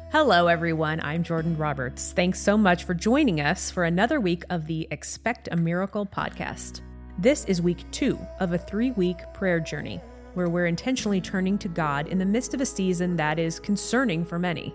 Hello, everyone. I'm Jordan Roberts. Thanks so much for joining us for another week of the Expect a Miracle podcast. This is week 2 of a 3-week prayer journey where we're intentionally turning to God in the midst of a season that is concerning for many.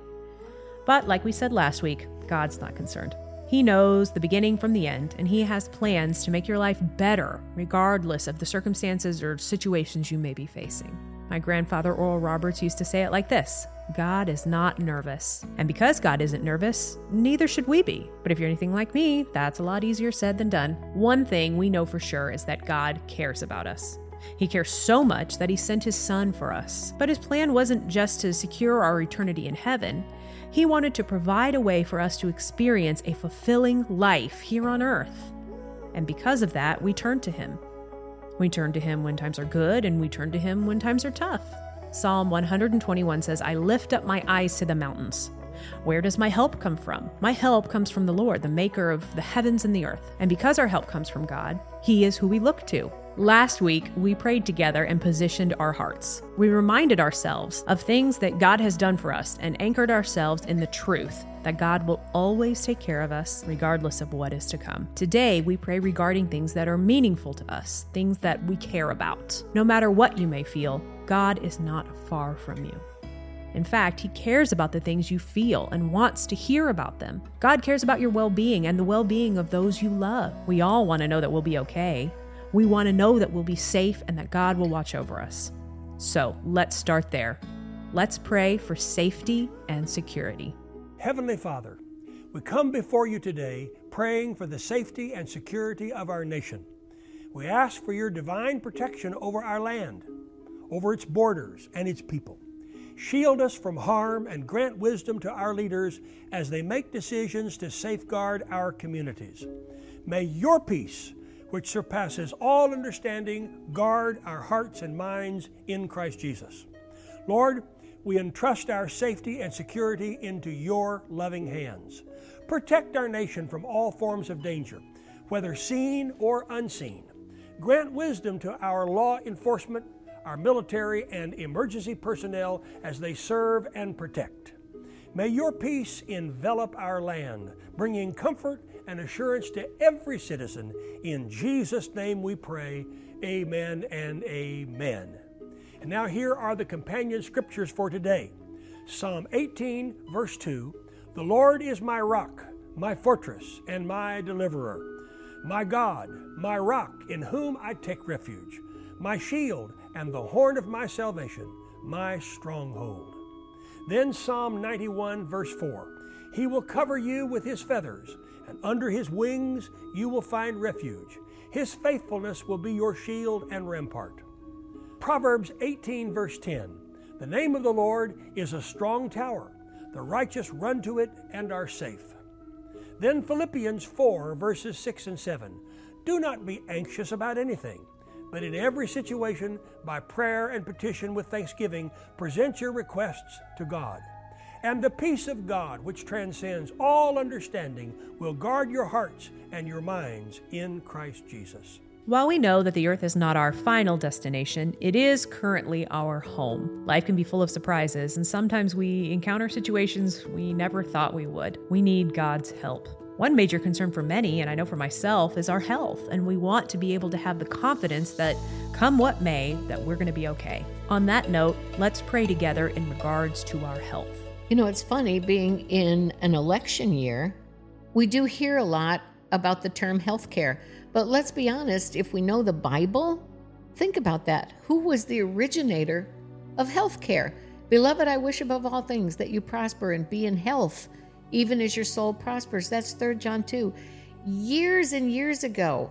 But like we said last week, God's not concerned. He knows the beginning from the end, and He has plans to make your life better, regardless of the circumstances or situations you may be facing. My grandfather, Oral Roberts, used to say it like this: God is not nervous. And because God isn't nervous, neither should we be. But if you're anything like me, that's a lot easier said than done. One thing we know for sure is that God cares about us. He cares so much that He sent His Son for us. But His plan wasn't just to secure our eternity in heaven. He wanted to provide a way for us to experience a fulfilling life here on earth. And because of that, we turn to Him. We turn to Him when times are good, and we turn to Him when times are tough. Psalm 121 says, I lift up my eyes to the mountains. Where does my help come from? My help comes from the Lord, the maker of the heavens and the earth. And because our help comes from God, He is who we look to. Last week, we prayed together and positioned our hearts. We reminded ourselves of things that God has done for us and anchored ourselves in the truth that God will always take care of us regardless of what is to come. Today, we pray regarding things that are meaningful to us, things that we care about. No matter what you may feel, God is not far from you. In fact, He cares about the things you feel and wants to hear about them. God cares about your well-being and the well-being of those you love. We all want to know that we'll be okay. We want to know that we'll be safe and that God will watch over us. So let's start there. Let's pray for safety and security. Heavenly Father, we come before You today praying for the safety and security of our nation. We ask for Your divine protection over our land, over its borders and its people. Shield us from harm and grant wisdom to our leaders as they make decisions to safeguard our communities. May Your peace, which surpasses all understanding, guard our hearts and minds in Christ Jesus. Lord, we entrust our safety and security into Your loving hands. Protect our nation from all forms of danger, whether seen or unseen. Grant wisdom to our law enforcement, our military and emergency personnel as they serve and protect. May Your peace envelop our land, bringing comfort and assurance to every citizen. In Jesus' name we pray, amen and amen. And now here are the companion scriptures for today. Psalm 18, verse 2, The Lord is my rock, my fortress, and my deliverer. My God, my rock, in whom I take refuge, my shield and the horn of my salvation, my stronghold. Then Psalm 91, verse 4, He will cover you with His feathers, and under His wings you will find refuge. His faithfulness will be your shield and rampart. Proverbs 18, verse 10, The name of the Lord is a strong tower. The righteous run to it and are safe. Then Philippians 4, verses 6 and 7, Do not be anxious about anything, but in every situation, by prayer and petition with thanksgiving, present your requests to God. And the peace of God, which transcends all understanding, will guard your hearts and your minds in Christ Jesus. While we know that the earth is not our final destination, it is currently our home. Life can be full of surprises, and sometimes we encounter situations we never thought we would. We need God's help. One major concern for many, and I know for myself, is our health, and we want to be able to have the confidence that, come what may, that we're going to be okay. On that note, let's pray together in regards to our health. You know, it's funny, being in an election year, we do hear a lot about the term healthcare. But let's be honest, if we know the Bible, think about that. Who was the originator of healthcare? Beloved, I wish above all things that you prosper and be in health, even as your soul prospers. That's 3 John 2. Years and years ago,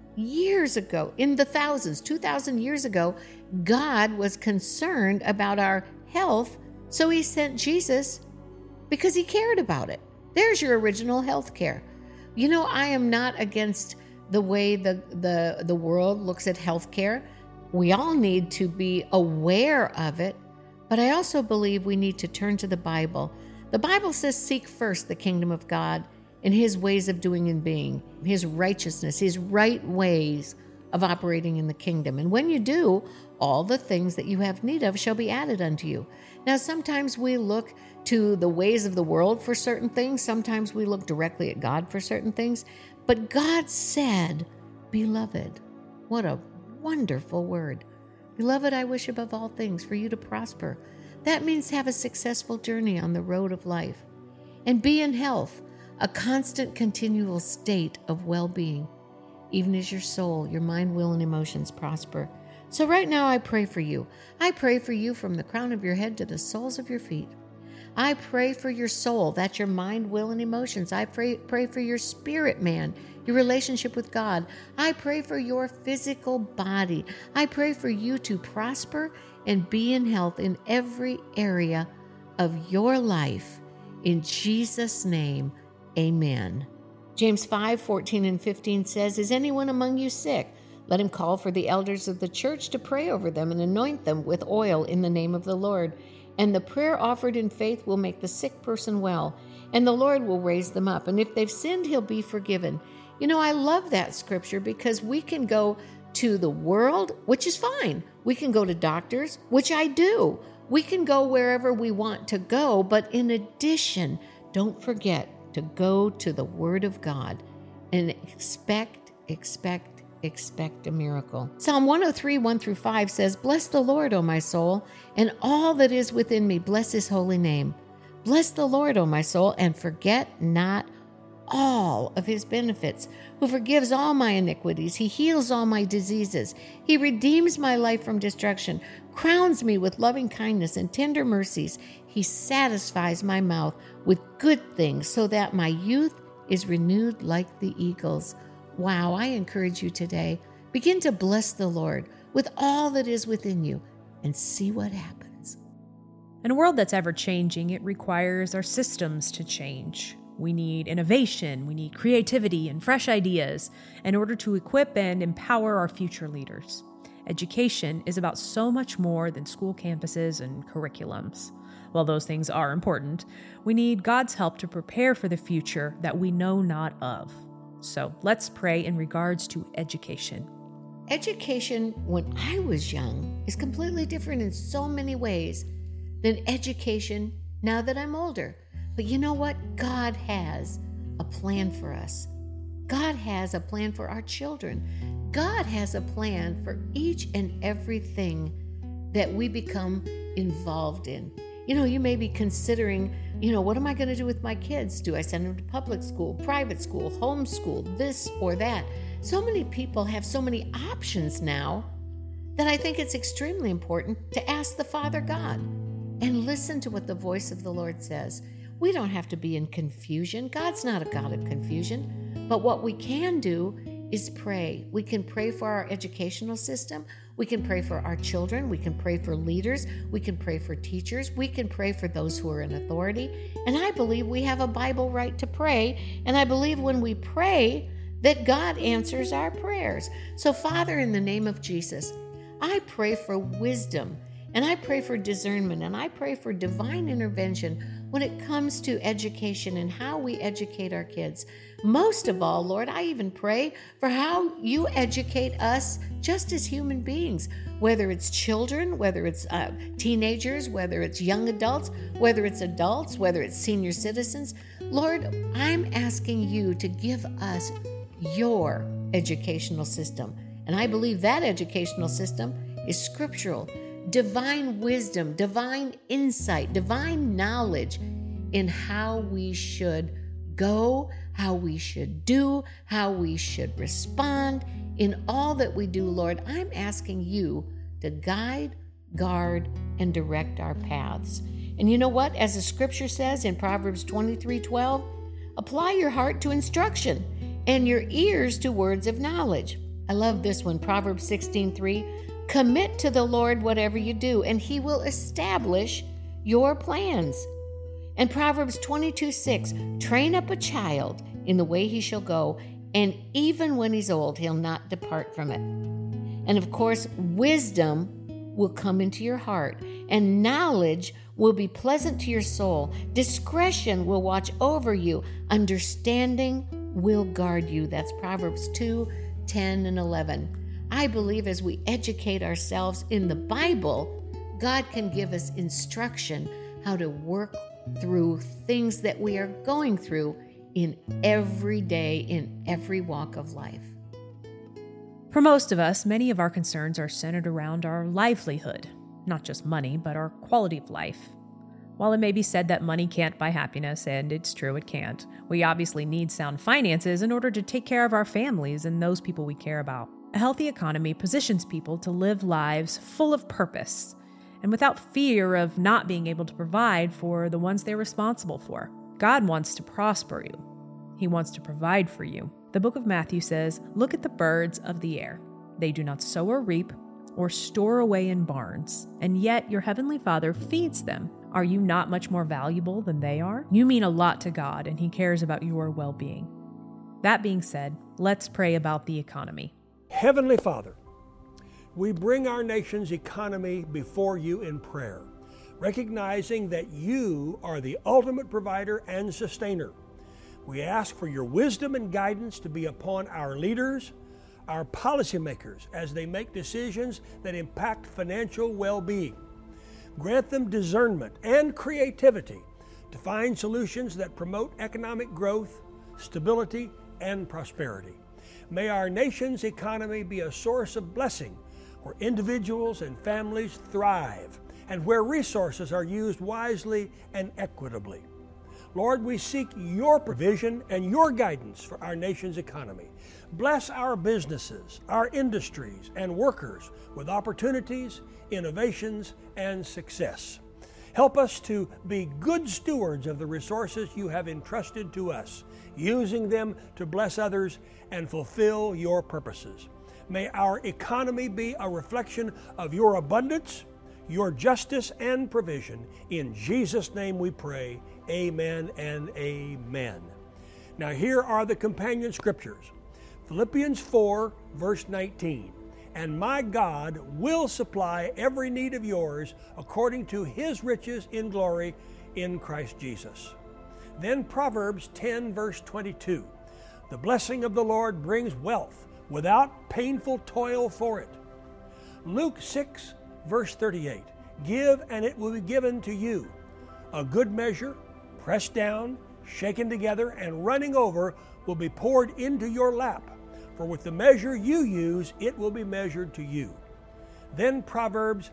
in the thousands, 2,000 years ago, God was concerned about our health, so He sent Jesus because He cared about it. There's your original health care. You know, I am not against the way the world looks at health care. We all need to be aware of it, but I also believe we need to turn to the Bible. The Bible says, seek first the kingdom of God and His ways of doing and being, His righteousness, His right ways of operating in the kingdom. And when you do, all the things that you have need of shall be added unto you. Now, sometimes we look to the ways of the world for certain things. Sometimes we look directly at God for certain things. But God said, beloved, what a wonderful word. Beloved, I wish above all things for you to prosper. That means have a successful journey on the road of life. And be in health, a constant, continual state of well-being, even as your soul, your mind, will, and emotions prosper. So right now I pray for you. I pray for you from the crown of your head to the soles of your feet. I pray for your soul, that's your mind, will, and emotions. I pray for your spirit, man, your relationship with God. I pray for your physical body. I pray for you to prosper and be in health in every area of your life. In Jesus' name, amen. James 5:14 and 15 says, is anyone among you sick? Let him call for the elders of the church to pray over them and anoint them with oil in the name of the Lord. And the prayer offered in faith will make the sick person well, and the Lord will raise them up. And if they've sinned, he'll be forgiven. You know, I love that scripture because we can go to the world, which is fine. We can go to doctors, which I do. We can go wherever we want to go, but in addition, don't forget to go to the Word of God and expect a miracle. Psalm 103, 1-5 says, bless the Lord, O my soul, and all that is within me, bless his holy name. Bless the Lord, O my soul, and forget not all of his benefits, who forgives all my iniquities. He heals all my diseases. He redeems my life from destruction, crowns me with loving kindness and tender mercies. He satisfies my mouth with good things so that my youth is renewed like the eagles. Wow, I encourage you today, begin to bless the Lord with all that is within you and see what happens. In a world that's ever changing, it requires our systems to change. We need innovation, we need creativity and fresh ideas in order to equip and empower our future leaders. Education is about so much more than school campuses and curriculums. While those things are important, we need God's help to prepare for the future that we know not of. So let's pray in regards to education. Education, when I was young, is completely different in so many ways than education now that I'm older. But you know what? God has a plan for us. God has a plan for our children. God has a plan for each and everything that we become involved in. You know, you may be considering, what am I going to do with my kids? Do I send them to public school, private school, homeschool, this or that? So many people have so many options now that I think it's extremely important to ask the Father God and listen to what the voice of the Lord says. We don't have to be in confusion. God's not a God of confusion. But what we can do is pray. We can pray for our educational system. We can pray for our children. We can pray for leaders. We can pray for teachers. We can pray for those who are in authority. And I believe we have a Bible right to pray. And I believe when we pray that God answers our prayers. So Father, in the name of Jesus, I pray for wisdom. And I pray for discernment, and I pray for divine intervention when it comes to education and how we educate our kids. Most of all, Lord, I even pray for how you educate us just as human beings, whether it's children, whether it's teenagers, whether it's young adults, whether it's senior citizens. Lord, I'm asking you to give us your educational system. And I believe that educational system is scriptural. Divine wisdom, divine insight, divine knowledge in how we should go, how we should do, how we should respond in all that we do, Lord. I'm asking you to guide, guard, and direct our paths. And you know what? As the scripture says in Proverbs 23:12, apply your heart to instruction and your ears to words of knowledge. I love this one, Proverbs 16:3. Commit to the Lord whatever you do, and he will establish your plans. And Proverbs 22:6, train up a child in the way he shall go, and even when he's old, he'll not depart from it. And of course, wisdom will come into your heart, and knowledge will be pleasant to your soul. Discretion will watch over you. Understanding will guard you. That's Proverbs 2:10 and 11. I believe as we educate ourselves in the Bible, God can give us instruction how to work through things that we are going through in every day, in every walk of life. For most of us, many of our concerns are centered around our livelihood, not just money, but our quality of life. While it may be said that money can't buy happiness, and it's true it can't, we obviously need sound finances in order to take care of our families and those people we care about. A healthy economy positions people to live lives full of purpose and without fear of not being able to provide for the ones they're responsible for. God wants to prosper you. He wants to provide for you. The book of Matthew says, "Look at the birds of the air. They do not sow or reap or store away in barns, and yet your heavenly Father feeds them. Are you not much more valuable than they are? You mean a lot to God, and He cares about your well-being." That being said, let's pray about the economy. Heavenly Father, we bring our nation's economy before you in prayer, recognizing that you are the ultimate provider and sustainer. We ask for your wisdom and guidance to be upon our leaders, our policymakers, as they make decisions that impact financial well-being. Grant them discernment and creativity to find solutions that promote economic growth, stability, and prosperity. May our nation's economy be a source of blessing where individuals and families thrive and where resources are used wisely and equitably. Lord, we seek your provision and your guidance for our nation's economy. Bless our businesses, our industries, and workers with opportunities, innovations, and success. Help us to be good stewards of the resources you have entrusted to us, using them to bless others and fulfill your purposes. May our economy be a reflection of your abundance, your justice, and provision. In Jesus' name we pray. Amen and amen. Now here are the companion scriptures. Philippians 4, verse 19. "And my God will supply every need of yours according to His riches in glory in Christ Jesus." Then Proverbs 10, verse 22. "The blessing of the Lord brings wealth without painful toil for it." Luke 6, verse 38. "Give, and it will be given to you. A good measure, pressed down, shaken together, and running over will be poured into your lap. For with the measure you use, it will be measured to you." Then Proverbs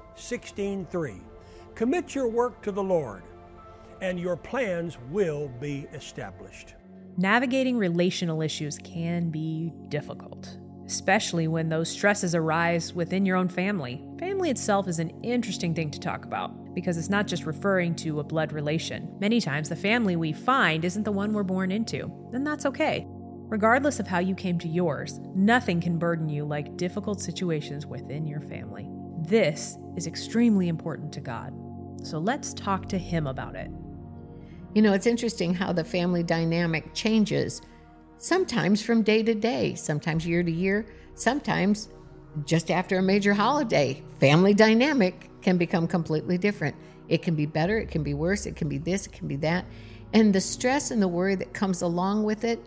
16:3. "Commit your work to the Lord, and your plans will be established." Navigating relational issues can be difficult, especially when those stresses arise within your own family. Family itself is an interesting thing to talk about because it's not just referring to a blood relation. Many times the family we find isn't the one we're born into, and that's okay. Regardless of how you came to yours, nothing can burden you like difficult situations within your family. This is extremely important to God, so let's talk to Him about it. You know, it's interesting how the family dynamic changes, sometimes from day to day, sometimes year to year, sometimes just after a major holiday. Family dynamic can become completely different. It can be better, it can be worse, it can be this, it can be that. And the stress and the worry that comes along with it,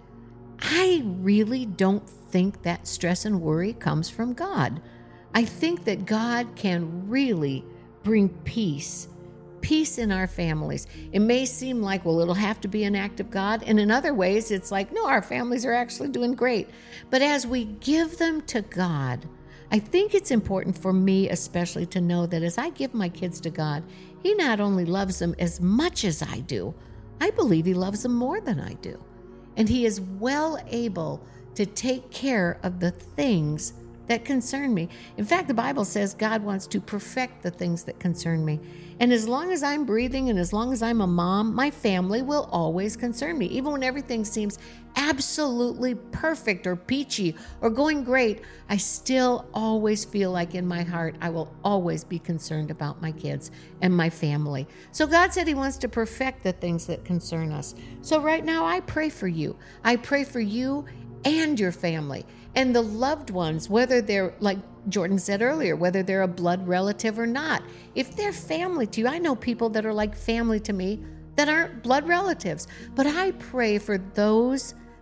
I really don't think that stress and worry comes from God. I think that God can really bring peace in our families. It may seem like, well, it'll have to be an act of God. And in other ways, it's like, no, our families are actually doing great. But as we give them to God, I think it's important for me especially to know that as I give my kids to God, He not only loves them as much as I do, I believe He loves them more than I do. And He is well able to take care of the things that concern me. In fact, the Bible says God wants to perfect the things that concern me. And as long as I'm breathing and as long as I'm a mom, my family will always concern me. Even when everything seems absolutely perfect or peachy or going great, I still always feel like in my heart I will always be concerned about my kids and my family. So God said He wants to perfect the things that concern us. So right now I pray for you. I pray for you and your family and the loved ones, whether they're, like Jordan said earlier, whether they're a blood relative or not. If they're family to you, I know people that are like family to me that aren't blood relatives, but I pray for those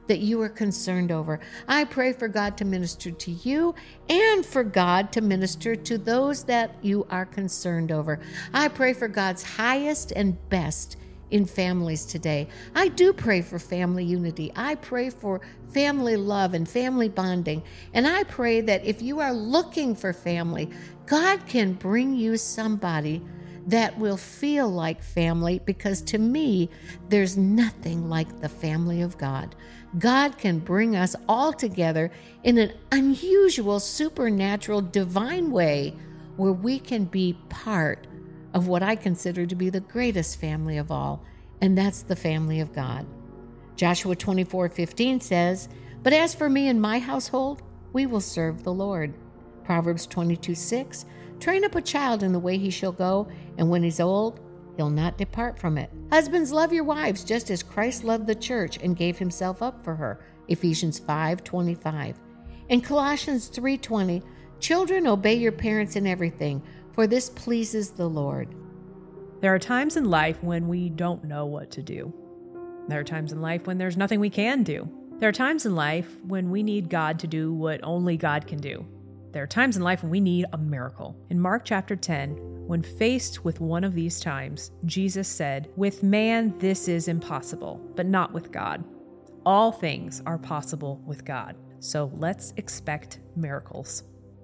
that you are concerned over. I pray for God to minister to you and for God to minister to those that you are concerned over. I pray for God's highest and best in families today. I do pray for family unity. I pray for family love and family bonding. And I pray that if you are looking for family, God can bring you somebody that will feel like family, because to me, there's nothing like the family of God. God can bring us all together in an unusual, supernatural, divine way where we can be part of what I consider to be the greatest family of all, and that's the family of God. Joshua 24:15 says, "But as for me and my household, we will serve the Lord." Proverbs 22:6, "Train up a child in the way he shall go, and when he's old, he'll not depart from it." Husbands, love your wives just as Christ loved the church and gave himself up for her. Ephesians 5:25. And Colossians 3:20, "Children, obey your parents in everything, for this pleases the Lord." There are times in life when we don't know what to do. There are times in life when there's nothing we can do. There are times in life when we need God to do what only God can do. There are times in life when we need a miracle. In Mark chapter 10, when faced with one of these times, Jesus said, "With man this is impossible, but not with God. All things are possible with God." So let's expect miracles.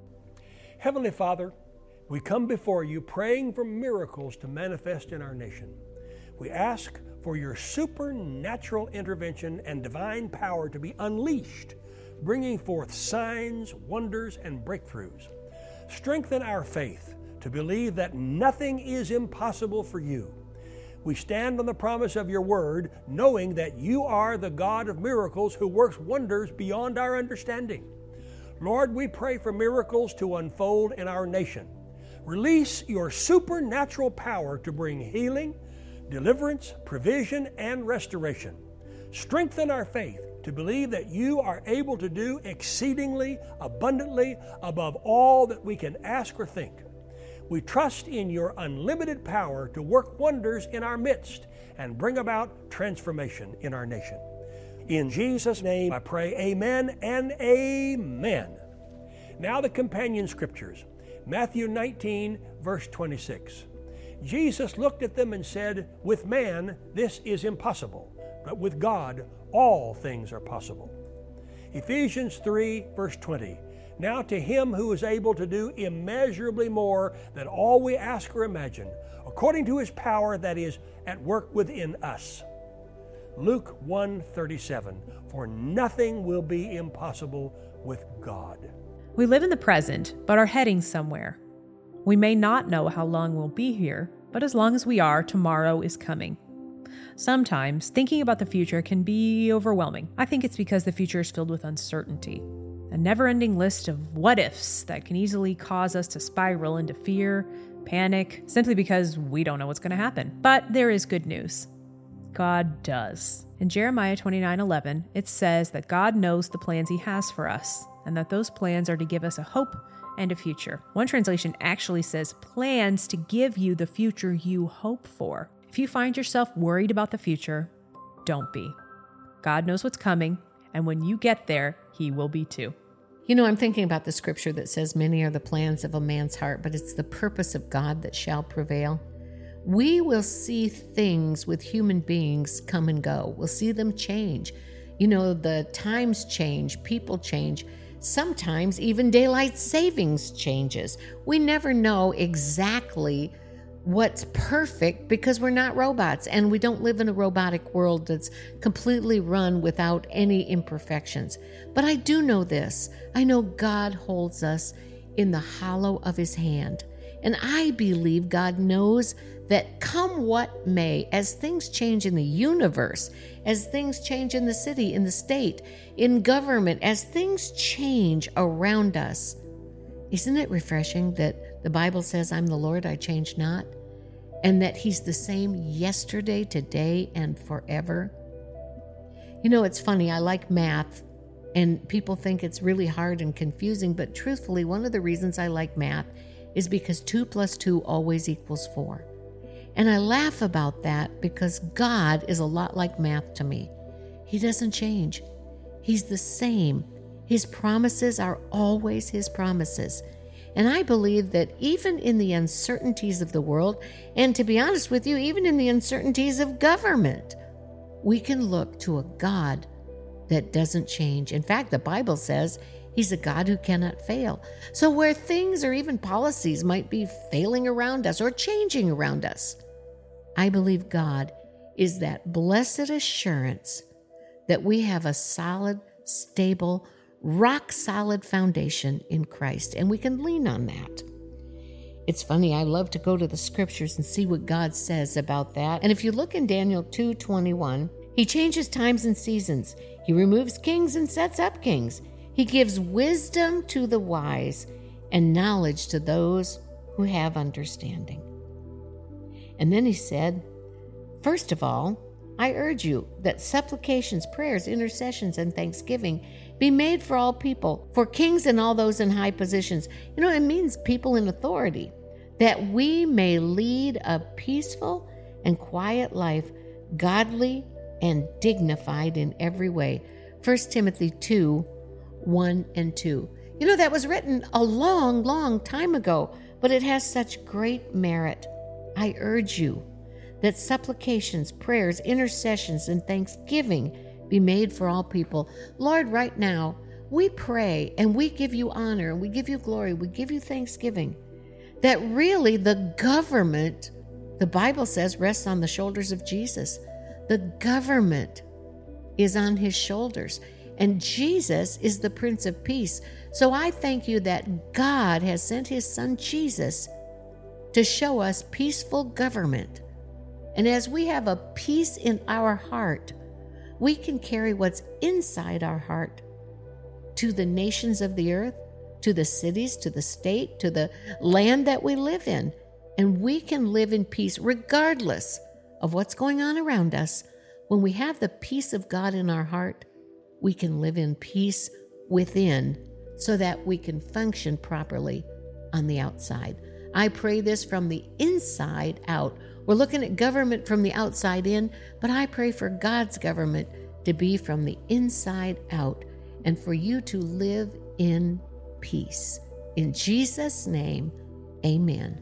Heavenly Father, we come before you praying for miracles to manifest in our nation. We ask for your supernatural intervention and divine power to be unleashed, bringing forth signs, wonders, and breakthroughs. Strengthen our faith to believe that nothing is impossible for you. We stand on the promise of your word, knowing that you are the God of miracles who works wonders beyond our understanding. Lord, we pray for miracles to unfold in our nation. Release your supernatural power to bring healing, deliverance, provision, and restoration. Strengthen our faith to believe that you are able to do exceedingly abundantly above all that we can ask or think. We trust in your unlimited power to work wonders in our midst and bring about transformation in our nation. In Jesus' name I pray, amen and amen. Now the companion scriptures. Matthew 19, verse 26. Jesus looked at them and said, "With man this is impossible, but with God all things are possible." Ephesians 3, verse 20. Now to him who is able to do immeasurably more than all we ask or imagine, according to his power that is at work within us. Luke 1:37. For nothing will be impossible with God. We live in the present, but are heading somewhere. We may not know how long we'll be here, but as long as we are, tomorrow is coming. Sometimes thinking about the future can be overwhelming. I think it's because the future is filled with uncertainty, a never-ending list of what-ifs that can easily cause us to spiral into fear, panic, simply because we don't know what's going to happen. But there is good news. God does. In Jeremiah 29:11, it says that God knows the plans he has for us, and that those plans are to give us a hope and a future. One translation actually says plans to give you the future you hope for. If you find yourself worried about the future, don't be. God knows what's coming, and when you get there, he will be too. You know, I'm thinking about the scripture that says, "Many are the plans of a man's heart, but it's the purpose of God that shall prevail." We will see things with human beings come and go. We'll see them change. You know, the times change, people change. Sometimes even daylight savings changes. We never know exactly what's perfect because we're not robots, and we don't live in a robotic world that's completely run without any imperfections. But I do know this. I know God holds us in the hollow of his hand. And I believe God knows that come what may, as things change in the universe, as things change in the city, in the state, in government, as things change around us, isn't it refreshing that the Bible says, "I'm the Lord, I change not," and that he's the same yesterday, today, and forever? You know, it's funny, I like math, and people think it's really hard and confusing, but truthfully, one of the reasons I like math is because 2 + 2 always equals 4. And I laugh about that because God is a lot like math to me. He doesn't change. He's the same. His promises are always His promises. And I believe that even in the uncertainties of the world, and to be honest with you, even in the uncertainties of government, we can look to a God that doesn't change. In fact, the Bible says He's a God who cannot fail. So where things or even policies might be failing around us or changing around us, I believe God is that blessed assurance that we have a solid, stable, rock-solid foundation in Christ, and we can lean on that. It's funny, I love to go to the scriptures and see what God says about that. And if you look in Daniel 2:21, He changes times and seasons. He removes kings and sets up kings. He gives wisdom to the wise and knowledge to those who have understanding. And then He said, first of all, I urge you that supplications, prayers, intercessions, and thanksgiving be made for all people, for kings and all those in high positions. You know, it means people in authority, that we may lead a peaceful and quiet life, godly and dignified in every way. 1 Timothy 2:1-2. You know, that was written a long, long time ago, but it has such great merit. I urge you that supplications, prayers, intercessions, and thanksgiving be made for all people. Lord, right now, we pray and we give you honor and we give you glory, we give you thanksgiving, that really the government, the Bible says, rests on the shoulders of Jesus. The government is on His shoulders, and Jesus is the Prince of Peace. So I thank you that God has sent His Son Jesus to show us peaceful government. And as we have a peace in our heart, we can carry what's inside our heart to the nations of the earth, to the cities, to the state, to the land that we live in. And we can live in peace regardless of what's going on around us. When we have the peace of God in our heart, we can live in peace within so that we can function properly on the outside. I pray this from the inside out. We're looking at government from the outside in, but I pray for God's government to be from the inside out and for you to live in peace. In Jesus' name, amen.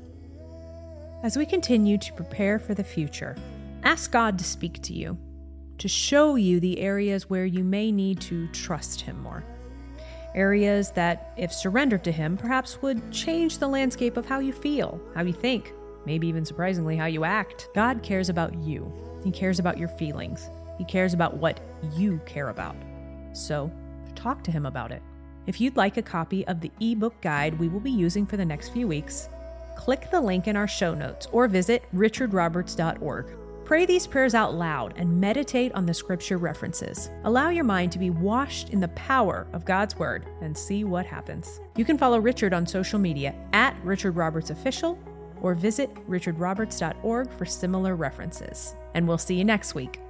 As we continue to prepare for the future, ask God to speak to you, to show you the areas where you may need to trust Him more. Areas that, if surrendered to Him, perhaps would change the landscape of how you feel, how you think, maybe even surprisingly how you act. God cares about you. He cares about your feelings. He cares about what you care about. So, talk to Him about it. If you'd like a copy of the ebook guide we will be using for the next few weeks, click the link in our show notes or visit richardroberts.org. Pray these prayers out loud and meditate on the scripture references. Allow your mind to be washed in the power of God's Word and see what happens. You can follow Richard on social media at RichardRobertsOfficial or visit richardroberts.org for similar references. And we'll see you next week.